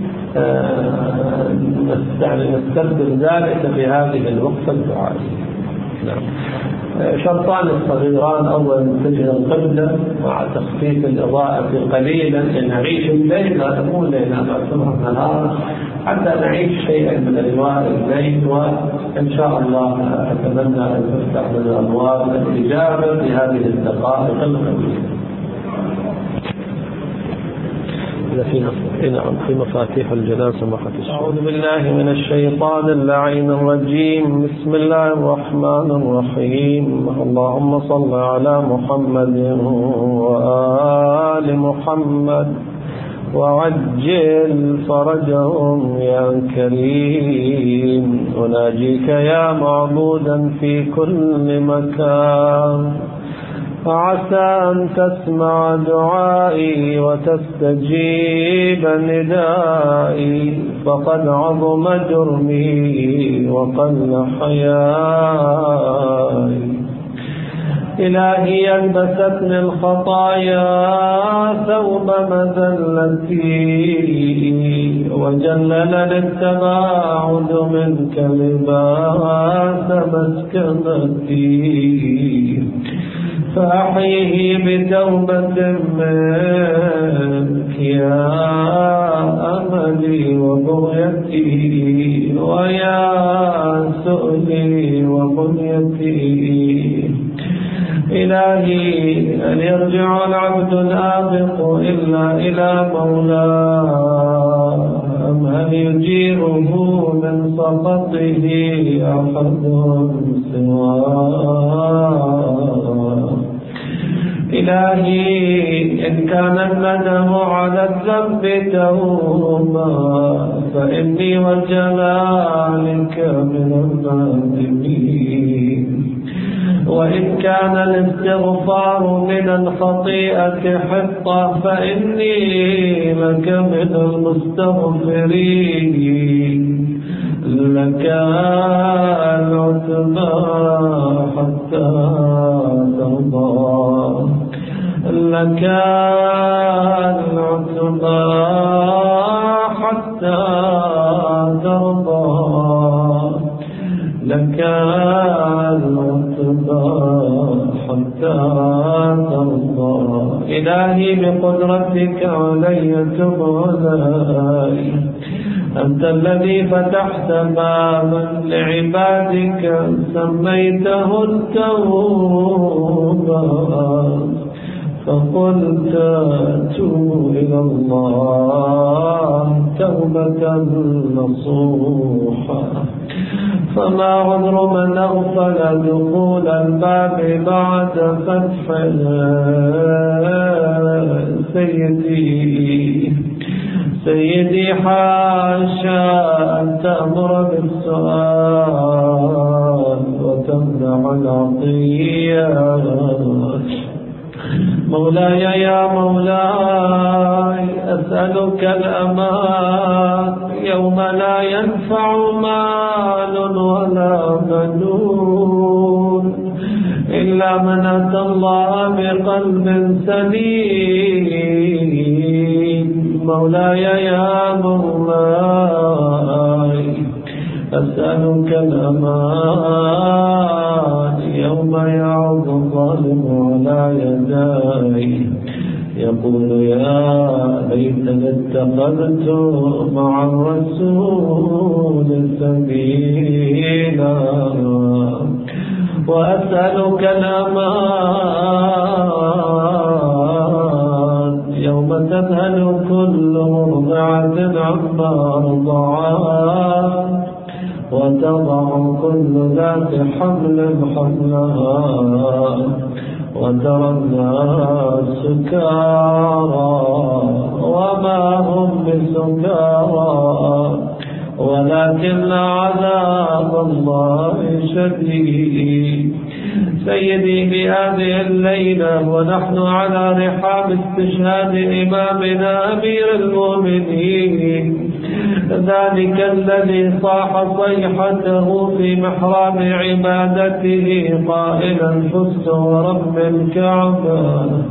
نستبدل ذلك في هذه الوقفة الدعائية. نعم. شرطان الصغيران: أولا نتجه القبلة مع تخفيف الإضاءة قليلا لنعيش الليل، مو الليل نعتبر النهار، حتى نعيش شيئا من أجواء الليل. وإن شاء الله أتمنى أن تفتح لنا أبواب الإجابة في هذه الدقائق القليلة. في مفاتيح الجنازة أعوذ بالله من الشيطان اللعين الرجيم. بسم الله الرحمن الرحيم. اللهم صل على محمد وآل محمد وعجل فرجهم يا كريم. أناجيك يا معبودا في كل مكان، فعسى أن تسمع دعائي وتستجيب ندائي، فقد عظم جرمي وقل حيائي. إلهي ألبستني الخطايا ثوب مذلتي، وجللني التباعد منك لباس مسكنتي، فأحيه بتوبة منك يا أملي وبغيتي ويا سؤلي وبنيتي. إلهي أن يرجع العبد الآبق إلا إلى مولاه، أم هل يجيره من سخطه أحد سواه؟ إلهي إن كان الندم على الذنب توبة فإني وجلالك من النادمين، وإن كان الاستغفار من الخطيئة حطة فإني لك من المستغفرين. لك العتبى حتى ترضى، لك العتبى حتى ترضى، لك العتبى حتى ترضى. إلهي بقدرتك علي تب علي، أنت الذي فتحت بابا لعبادك سميته التوبة، فقلت توب إلى الله توبة نصوحا. فما عذر من أغفل دخول الباب بعد فتح سيدي حاشا أن تأمر بالسؤال وتمنع العطية. مولاي يا مولاي أسألك الأمان يوم لا ينفع مال ولا بنون إلا من أتى الله بقلب سليم. مولاي يا مولاي أسألك الأمان يوم يعض الظالم على يديه يقول يا ليتني اتخذت مع الرسول سبيلا. وأسألك الأمان يوم تذهل كل مرضعة عما رضعت وتضع كل ذات حمل حملها وترى الناس سكارى وما هم بسكارى ولكن عذاب الله شديد. سيدي بهذه الليلة ونحن على رحاب استشهاد إمامنا أمير المؤمنين ذلك الذي صاح صيحته في محراب عبادته قائلا فزت ورب الكعبة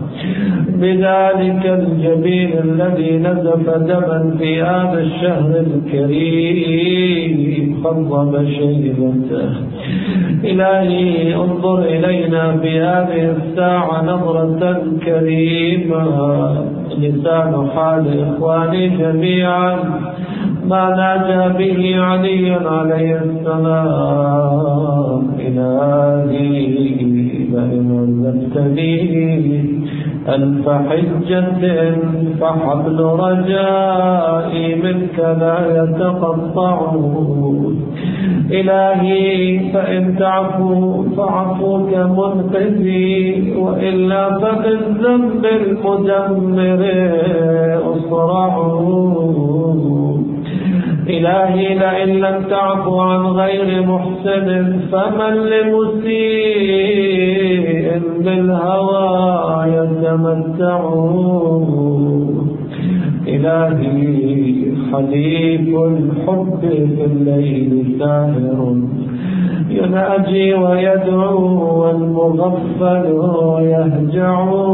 بذلك الجبين الذي نزف دما في هذا الشهر الكريم خضب شيبته. إلهي انظر إلينا في هذه الساعة نظرة كريمة. لسان حال إخواني جميعا ما ناجى به علي عليه السلام. إلهي لئن علمتني ألف حجة فحبل رجائي منك لا يتقطع. إلهي فإن تعفو فعفوك منقذي وإلا فبالذنب المدمر أصرع. إلهي لئن لم تعفو عن غير محسن فمن لمسيء بالهوى يتمتع. إلهي حليف الحب في الليل ساهر يناجي ويدعو والمغفل يهجع.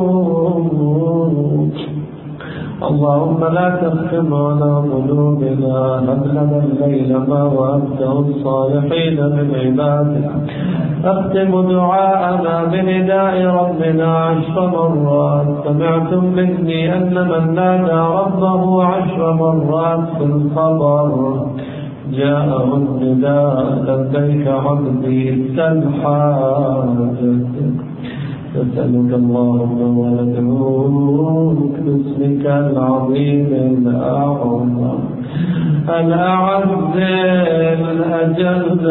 اللهم لا تختم على قلوبنا هب لنا الليل ما وهبته الصالحين من عبادك. اختم دعاءنا بنداء ربنا 10 مرات. سمعتم مني أن من نادى ربه 10 مرات في الخبر جاءه النداء لبيك عبدي سل حاجتك. نسألك اللهم وندعوك باسمك العظيم الأعظم الأعز الأجل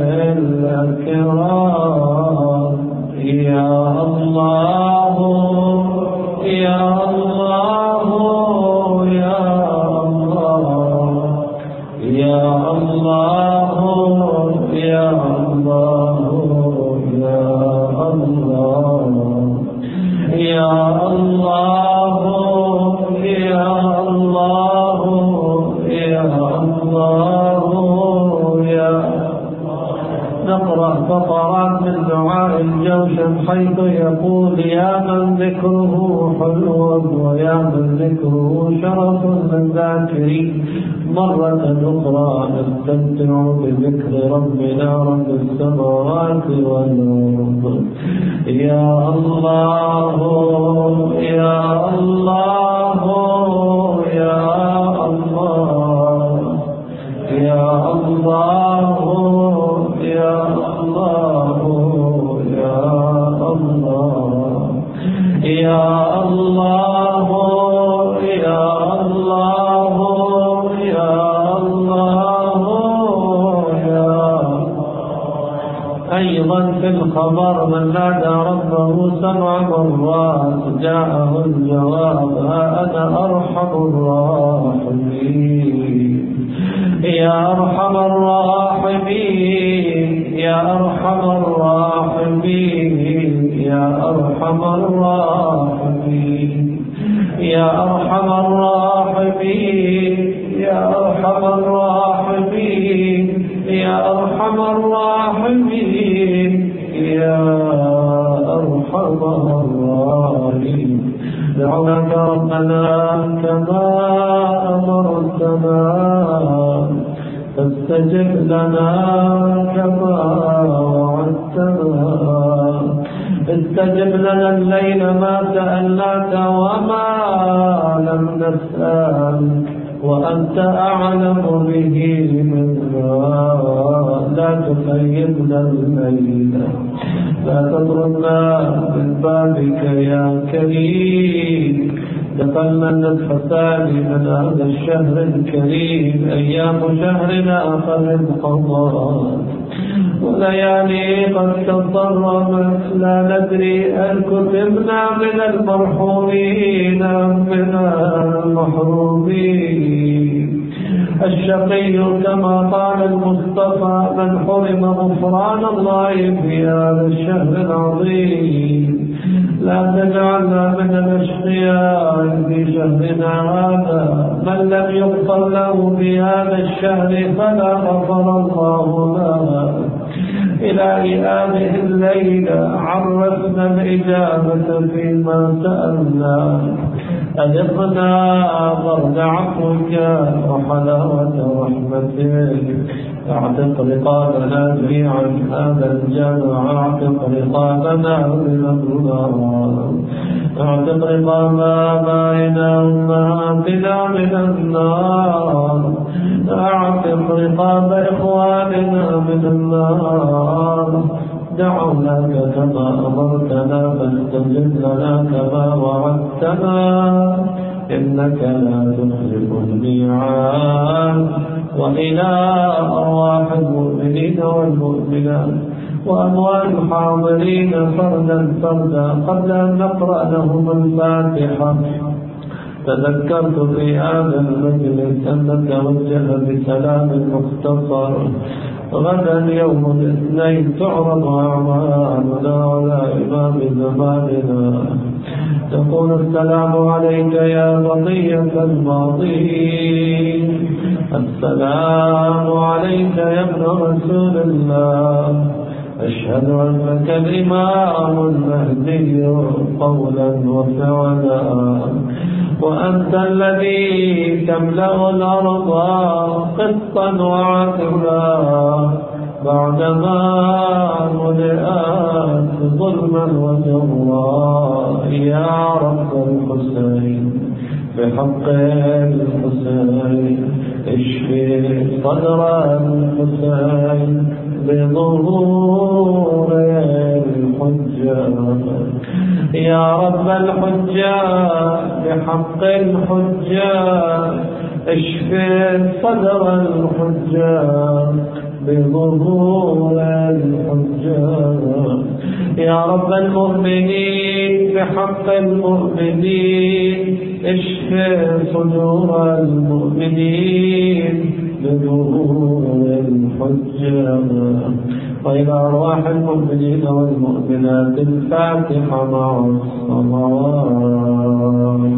الأكرم يا الله يا الله يا الله يا الله يا الله يا الله يا الله يا الله يا نقرأ فقرات من دعاء الجوشن حيث يقول يا من ذكره حلو ويا من ذكره شرف للذاكرين مرة أخرى نستمتع بذكر ربنا رب السماوات والأرض يا الله يا الله يا الله يا الله يا الله يا الله يا الله يا الله يا الله يا أيضا في الخبر من نادى ربه 7 مرات جاءه الجواب أنا أرحم الراحمين يا أرحم الراحمين يا أرحم الراحمين يا أرحم الراحمين يا أرحم الراحمين يا أرحم الراحمين يا أرحم الراحمين يا أرحم الراحمين دعوناك ربنا كما أمرتنا فاستجب لنا كما وعدتنا استجب لنا الليل ما سألناك وما لم نسأل وأنت أعلم به منا لا تخيبنا الليل لا تطردنا من بابك يا كريم دخلنا النصف الثاني من هذا الشهر الكريم أيام شهرنا آخر القضاء وليالي قد تضرمت لا ندري هل كتبنا من المرحومين أم من المحرومين الشقي كما قال المصطفى من حرم غفران الله في هذا الشهر العظيم لا تجعلنا من الأشقياء في شهرنا هذا من لم يغفر له في هذا الشهر فلا غفر الله له إلهي هذه الليلة عرفنا الإجابة فيما سألنا أذقنا برد عفوك وحلاوة رحمتك اعتق رقابنا جميعا هذا الجمع اعتق رقابنا من النار اعتق رقاب آبائنا وأمهاتنا من النار اعتق رقاب إخواننا من النار دعوناك كما أمرتنا فاستجب لنا كما وعدتنا إنك لا تخلف الميعاد وإلى أرواح المؤمنين والمؤمنات وأموال الحاضرين فردا فردا قبل أن نقرأ لهم الفاتحة تذكرت في هذا المجلس أن نتوجه بسلام مختصر غدا يوم الاثنين تعرض أعمالنا على إمام زماننا تقول السلام عليك يا بقية الماضين السلام عليك يا ابن رسول الله أشهد أنك الإمام المهدي قولا وفعلا وأنت الذي تملأ الأرض قسطا وعدلا بعدما ملئت ظلما وجرا يا رب الحسين بحق الحسين اشفي صدر الحسين بظهور الحجة يا رب الحجة بحق الحجة اشف صدر الحجاج بظهور الحجاج يا رب المؤمنين بحق المؤمنين اشف صدور المؤمنين بظهور الحجاج وإلى أرواح المؤمنين والمؤمنات الفاتحة مع الصلوات.